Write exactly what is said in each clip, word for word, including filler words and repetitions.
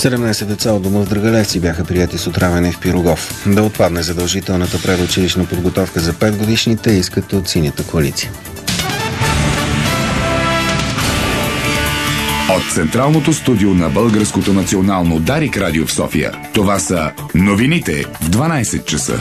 седемнайсет деца от дома в Драгалевци бяха прияти с отравяне в Пирогов. Да отпадне задължителната предучилищна подготовка за петгодишните искат от Синята коалиция. От Централното студио на Българското национално Дарик радио в София. Това са новините в дванайсет часа.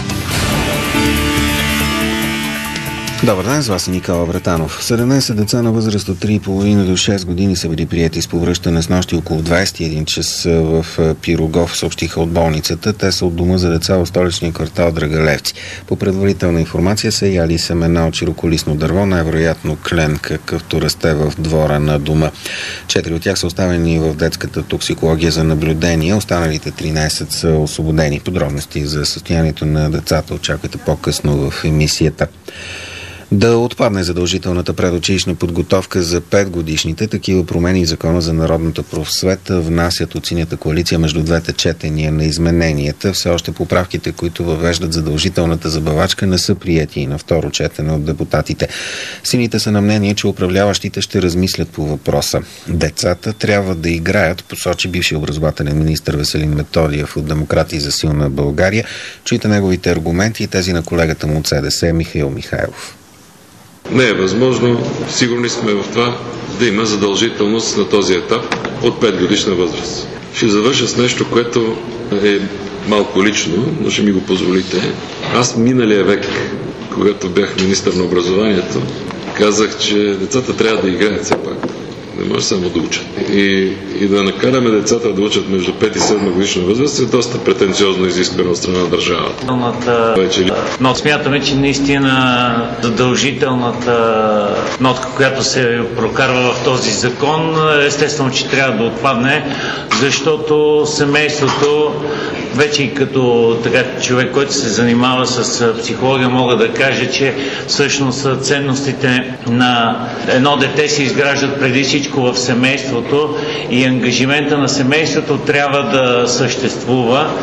Добър ден, с вас е Никола Вратанов. седемнайсет деца на възраст от три и половина до шест години са били приети с повръщане с нощи около двайсет и един час в Пирогов, съобщиха от болницата. Те са от дома за деца в столичния квартал Драгалевци. По предварителна информация са яли семена от широколистно дърво, най-вероятно клен, какъвто расте в двора на дома. Четири от тях са оставени в детската токсикология за наблюдение, останалите тринайсет са освободени. Подробности за състоянието на децата очаквате по-късно в емисията. Да отпадне задължителната предучилищна подготовка за петгодишните. Такива промени в Закона за народната просвета внасят от Синята коалиция между двете четения на измененията. Все още поправките, които въвеждат задължителната забавачка, не са приети и на второ четене от депутатите. Сините са на мнение, че управляващите ще размислят по въпроса. Децата трябва да играят, посочи бивши образователен министър Веселин Методиев от Демократи за силна България, чуйте неговите аргументи и тези на колегата му от СДС Михаил Михайлов. Не е възможно, сигурни сме в това, да има задължителност на този етап от петгодишна възраст. Ще завърша с нещо, което е малко лично, но ще ми го позволите. Аз миналия век, когато бях министър на образованието, казах, че децата трябва да играят все пак. Не може само да учат. И, и да накараме децата да учат между пет и седем годишна възраст е доста претенциозно изискване от страна на държавата. Вече... Но смятаме, че наистина задължителната нотка, която се прокарва в този закон, естествено, че трябва да отпадне, защото семейството, вече и като така, човек, който се занимава с психология, мога да кажа, че всъщност ценностите на едно дете се изграждат преди всичко в семейството и ангажимента на семейството трябва да съществува.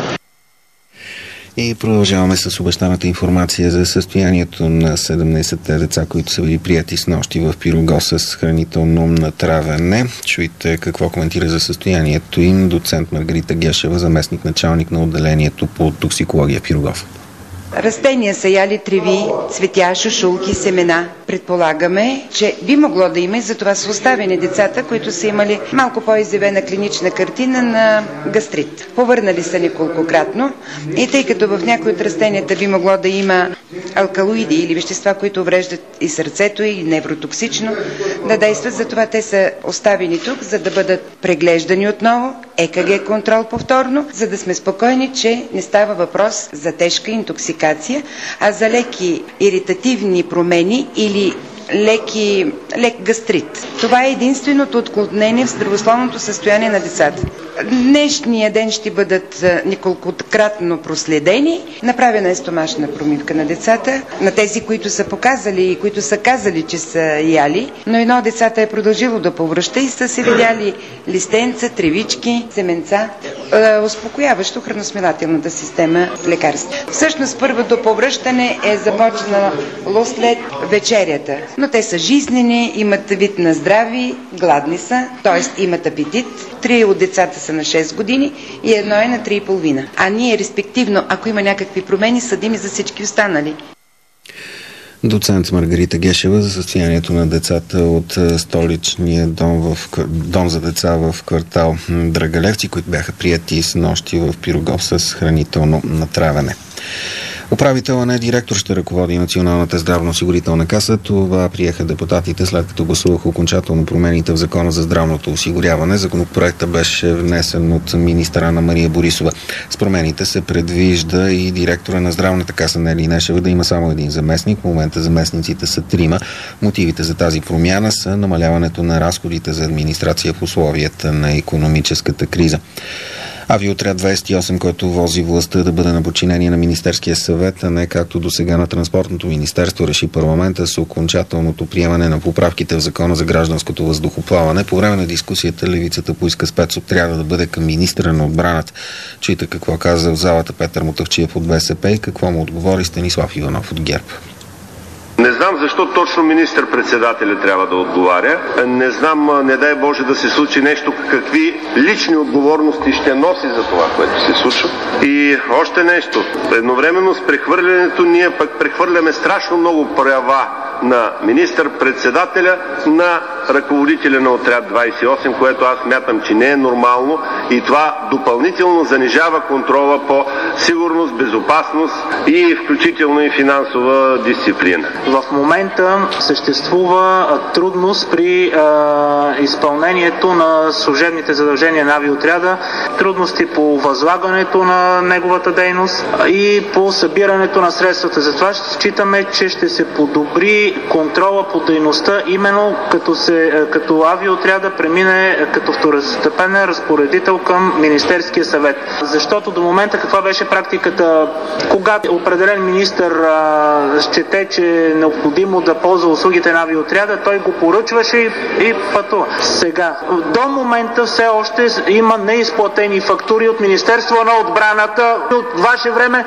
И продължаваме с обещаната информация за състоянието на седемнайсетте деца, които са били прияти с нощи в Пирогов с хранително натравяне. Чуйте какво коментира за състоянието им доцент Маргарита Гешева, заместник началник на отделението по токсикология в Пирогов. Растения са яли треви, цветя, шушулки, семена. Предполагаме, че би могло да има и затова са оставени децата, които са имали малко по-изявена клинична картина на гастрит. Повърнали са неколкократно и тъй като в някои от растенията би могло да има алкалоиди или вещества, които увреждат и сърцето и невротоксично да действат, затова те са оставени тук, за да бъдат преглеждани отново, Е К Г контрол повторно, за да сме спокойни, че не става въпрос за тежка интоксикация, а за леки иритативни промени или леки, лек гастрит. Това е единственото отклонение в здравословното състояние на децата. Днешния ден ще бъдат неколкократно проследени. Направена е стомашна промивка на децата, на тези, които са показали и които са казали, че са яли, но едно от децата е продължило да повръща и са се видяли листенца, тревички, семенца, е, успокояващо храносмилателната система лекарства. Всъщност първото повръщане е започнало след вечерята, но те са жизнени, имат вид на здрави, гладни са, т.е. имат апетит. Три от децата са на шест години и едно е на три и половина. А ние, респективно, ако има някакви промени, съдим и за всички останали. Доцент Маргарита Гешева за състоянието на децата от столичния дом, в, дом за деца в квартал Драгалевци, които бяха прияти с нощи в Пирогов с хранително натравяне. Управител, а не директор, ще ръководи Националната здравноосигурителна каса. Това приеха депутатите, след като гласуваха окончателно промените в Закона за здравното осигуряване. Законопроектът беше внесен от министъра Анна Мария Борисова. С промените се предвижда и директора на здравната каса Нели Нешева да има само един заместник. В момента заместниците са трима. Мотивите за тази промяна са намаляването на разходите за администрация в условията на икономическата криза. Авиоотряд двайсет и осем, който вози властта да бъде на подчинение на Министерския съвет, а не както до сега на Транспортното министерство, реши парламента с окончателното приемане на поправките в Закона за гражданското въздухоплаване. По време на дискусията левицата поиска спецотряда да бъде към министъра на отбраната. Чуйте какво каза в залата Петър Мутафчиев от Б С П и какво му отговори Станислав Иванов от ГЕРБ. Не знам защо точно министър-председателя трябва да отговаря. Не знам, не дай Боже да се случи нещо, какви лични отговорности ще носи за това, което се случва. И още нещо. Едновременно с прехвърлянето ние пък прехвърляме страшно много права на министър-председателя на ръководителя на отряд двадесет и осем, което аз смятам, че не е нормално и това допълнително занижава контрола по сигурност, безопасност и включително и финансова дисциплина. В момента съществува трудност при е, изпълнението на служебните задължения на авиоотряда, трудности по възлагането на неговата дейност и по събирането на средствата. Затова считаме, че ще се подобри контрола по дейността, именно като, се, като авиоотряда премине като второстепенен разпоредител към Министерския съвет. Защото до момента каква беше практиката? Когато определен министър а, счете, че е необходимо да ползва услугите на авиоотряда, той го поръчваше и, и пътува. Сега, до момента все още има неизплатени фактури от Министерство на отбраната от ваше време.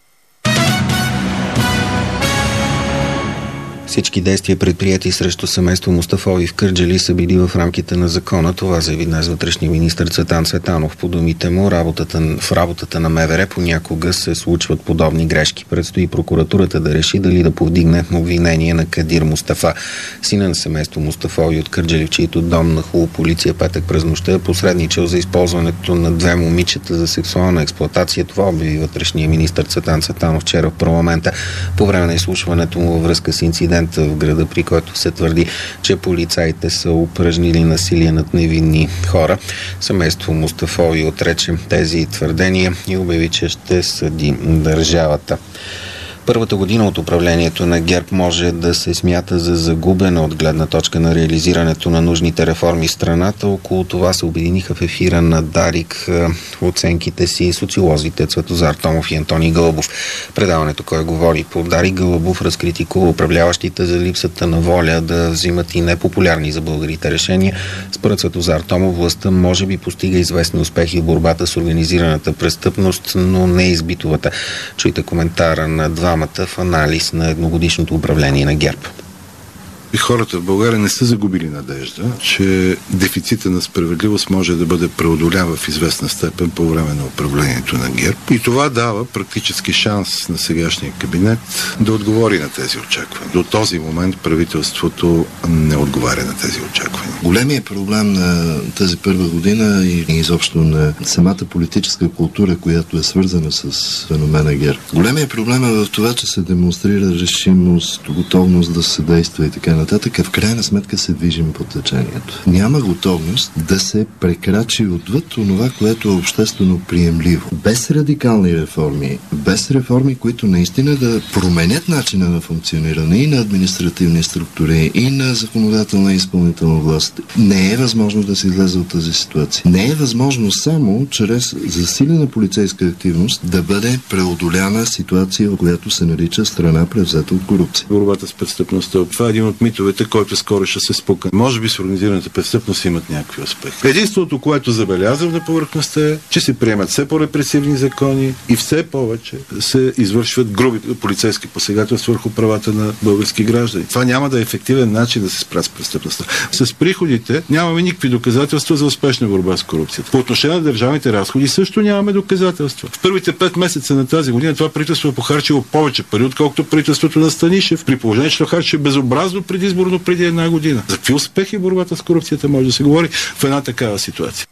Всички действия, предприяти срещу семейство Мустафови в Кърджали, са били в рамките на закона. Това заяви днес вътрешния министър Цветан Цветанов. По думите му, работата, в работата на МВР понякога се случват подобни грешки. Предстои прокуратурата да реши дали да повдигне обвинение на Кадир Мустафа. Сина на семейство Мустафови от Кърджали, в чийто дом нахлу полиция петък през нощта, е посредничал за използването на две момичета за сексуална експлоатация. Това обяви вътрешния министър Цветан Цветанов вчера в парламента по време на изслушването му във връзка с инцидент в града, при който се твърди, че полицаите са упражнили насилие над невинни хора. Семейство Мустафови отрече тези твърдения и обяви, че ще съди държавата. Първата година от управлението на ГЕРБ може да се смята за загубена от гледна точка на реализирането на нужните реформи в страната. Около това се обединиха в ефира на Дарик оценките си социолозите Цветозар Томов и Антони Гълъбов. Предаването, кой говори по Дарик, Гълъбов разкритикува управляващите за липсата на воля да взимат и непопулярни за българите решения. Според Цветозар Томов, властта може би постига известни успехи в борбата с организираната престъпност, но не избитовата. Чуйте коментара на два в анализ на едногодишното управление на ГЕРБ. И хората в България не са загубили надежда, че дефицита на справедливост може да бъде преодолява в известна степен по време на управлението на ГЕРБ. И това дава практически шанс на сегашния кабинет да отговори на тези очаквания. До този момент правителството не отговаря на тези очаквания. Големият проблем на тази първа година и изобщо на самата политическа култура, която е свързана с феномена ГЕРБ. Големият проблем е в това, че се демонстрира решимост, готовност да се действа и така нататък, а в крайна сметка се движим по течението. Няма готовност да се прекрачи отвъд това, което е обществено приемливо. Без радикални реформи, без реформи, които наистина да променят начина на функциониране и на административни структури, и на законодателна и изпълнителна власт, не е възможно да се излезе от тази ситуация. Не е възможно само чрез засилена полицейска активност да бъде преодоляна ситуация, в която се нарича страна превзета от корупция. Борбата с престъпността. Това е един от митовете, който скоро ще се спука. Може би с организираната престъпност имат някакви успехи. Единството, което забелязвам на повърхността е, че се приемат все по-репресивни закони и все повече се извършват груби полицейски посегателства върху правата на български граждани. Това няма да е ефективен начин да се спра с престъпността. С приходите нямаме никакви доказателства за успешна борба с корупцията. По отношение на държавните разходи също нямаме доказателства. В първите пет месеца на тази година това правителство е похарчило повече пари, отколкото правителството на Станишев, при положение, че харчи безобразно предизборно преди една година. За какви успехи борбата с корупцията може да се говори в една такава ситуация?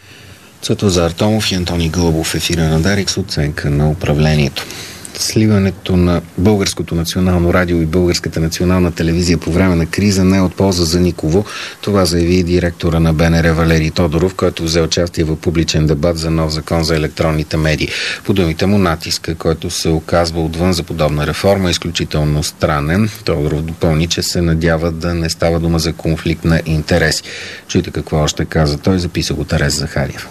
Цветозар Томов и Антони Гълъбов в ефира на Дарик с оценка на управлението. Сливането на Българското национално радио и Българската национална телевизия по време на криза не е от полза за никого. Това заяви директора на БНР Валерий Тодоров, който взе участие в публичен дебат за нов закон за електронните медии. По думите му, натиска, който се оказва отвън за подобна реформа, е изключително странен. Тодоров допълни, че се надява да не става дума за конфликт на интереси. Чуйте какво още каза той, записа го Терез Захариев.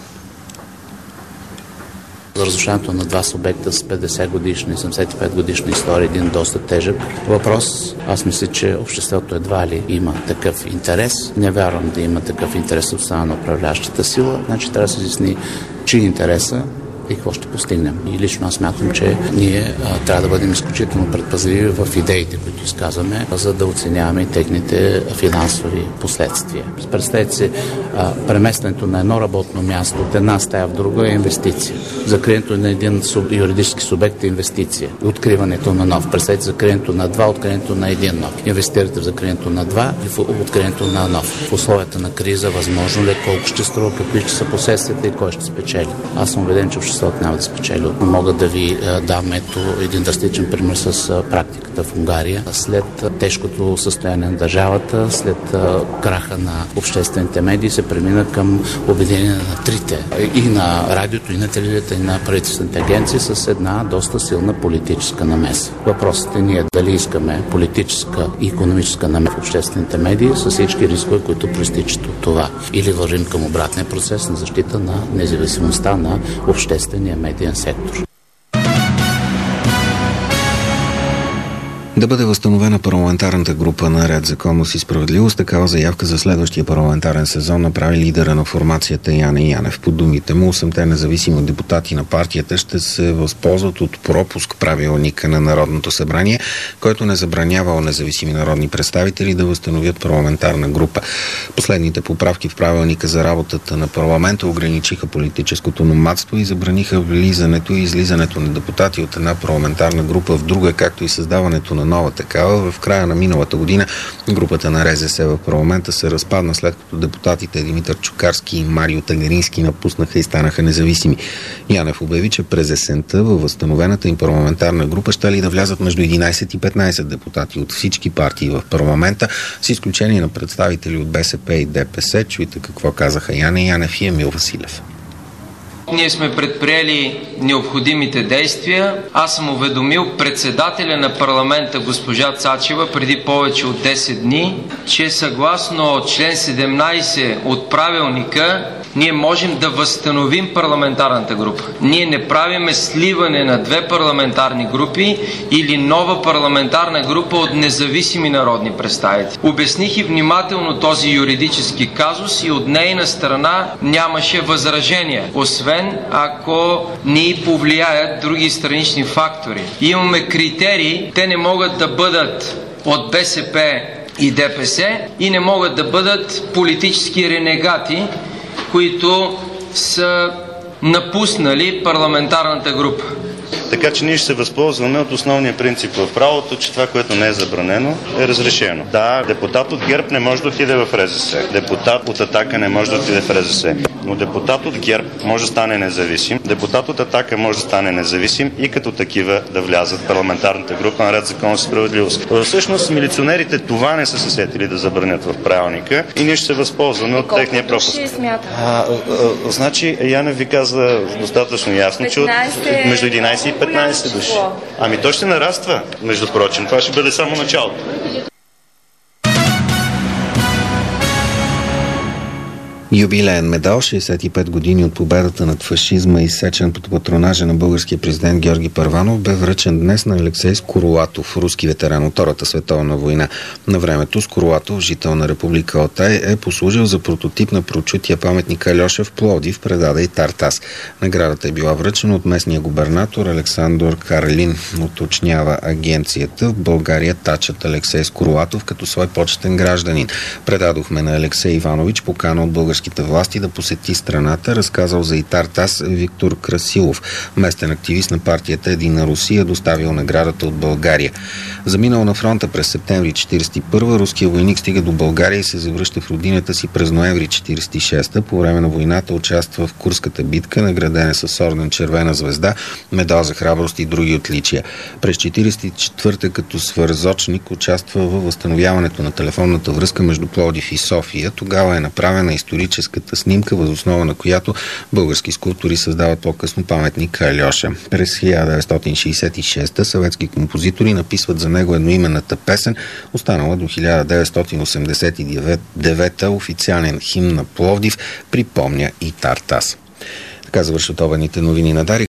За разрушаването на два субекта с петдесет годишна и седемдесет и пет годишна история един доста тежък въпрос. Аз мисля, че обществото едва ли има такъв интерес. Не вярвам да има такъв интерес от страна на управляващата сила. Значи трябва да се изясни, че интереса и какво ще постигнем. И лично аз смятам, че ние а, трябва да бъдем изключително предпазливи в идеите, които изказваме, за да оценяваме и техните финансови последствия. Представете си, а, преместването на едно работно място от една стая в друга е инвестиция. Закриването на един суб, юридически субект е инвестиция. Откриването на нов. Представете закриването на два, откриването на един нов. Инвестирате в закриването на два и в откриването на нов. В условията на криза, възможно ли, колко ще струва, какви ще са последствията и кой ще спечели. Аз съм убеден, че обществото няма да спечели. Мога да ви дам ето един драстичен пример с практиката в Унгария. След тежкото състояние на държавата, след краха на обществените медии се премина към обединение на трите. И на радиото, и на телевизията, и на правителствените агенции с една доста силна политическа намеса. Въпросът е ние дали искаме политическа и икономическа намеса в обществените медии с всички рискове, които проистичат от това. Или вървим към обратния процес на защита на независимостта на обществения медиен сектор. Да бъде възстановена парламентарната група на Ред, законност и справедливост. Такава заявка за следващия парламентарен сезон направи лидера на формацията Яне Янев. По думите му, осемте независими депутати на партията ще се възползват от пропуск правилника на Народното събрание, който не забранявал независими народни представители да възстановят парламентарна група. Последните поправки в правилника за работата на парламента ограничиха политическото номадство и забраниха влизането и излизането на депутати от една парламентарна група в друга, както и създаването на нова такава. В края на миналата година групата на РЗС в парламента се разпадна, след като депутатите Димитър Чукарски и Марио Тагарински напуснаха и станаха независими. Янев обяви, че през есента във възстановената им парламентарна група ще ли да влязат между единайсет и петнайсет депутати от всички партии в парламента, с изключение на представители от БСП и ДПС. Чуйте какво казаха Яне Янев и Емил Василев. Ние сме предприели необходимите действия. Аз съм уведомил председателя на парламента госпожа Цачева преди повече от десет дни, че съгласно член седемнайсет от правилника ние можем да възстановим парламентарната група. Ние не правиме сливане на две парламентарни групи или нова парламентарна група от независими народни представители. Обясних и внимателно този юридически казус и от нейна страна нямаше възражения, освен ако ни повлияят други странични фактори. Имаме критерии, те не могат да бъдат от БСП и ДПС и не могат да бъдат политически ренегати, които са напуснали парламентарната група. Така че ние ще се възползваме от основния принцип в правото, че това, което не е забранено, е разрешено. Да, депутат от ГЕРБ не може да отиде в РЗС. Депутат от Атака не може да отиде в РЗС. Но депутат от ГЕРБ може да стане независим. Депутат от Атака може да стане независим и като такива да влязат в парламентарната група на Ред, законност и справедливост. Всъщност милиционерите това не са се сетили да забранят в правилника и ние ще се възползваме от техния пропуск. А, а, а, значи Янев ви каза достатъчно ясно, че от между единайсет и петнайсет души. Ами то ще нараства, между прочим. Това ще бъде само началото. Юбилеен медал, шейсет и пет години от победата над фашизма, изсечен под патронажа на българския президент Георги Първанов, бе връчен днес на Алексей Скорлатов, руски ветеран от Втората световна война. На времето Скорлатов, жител на Република Алтай, е послужил за прототип на прочутия паметник Альоша в Пловдив, предаде и Тартас. Наградата е била връчена от местния губернатор Александър Карлин. Уточнява агенцията. В България тачат Алексей Скорлатов като свой почетен гражданин. Предадохме на Алексей Иванович покана от български власти да посети страната, разказал за Итартас Виктор Красилов, местен активист на партията Единна Русия, доставил наградата от България. Заминал на фронта през септември четирийсет и първа, руският войник стига до България и се завръща в родината си през ноември четирийсет и шеста. По време на войната участва в Курската битка, награден е с орден Червена звезда, медал за храброст и други отличия. През четирийсет и четвърта като свързочник участва във възстановяването на телефонната връзка между Пловдив и София. Тогава е направена историческа снимка, въз основа на която български скулптори създават по-късно паметник Альоша. През хиляда деветстотин шейсет и шеста съветски композитори написват за него едноименната песен, останала до хиляда деветстотин осемдесет и девета официален химн на Пловдив, припомня и Тартас. Така завършват обедните новини на Дарик.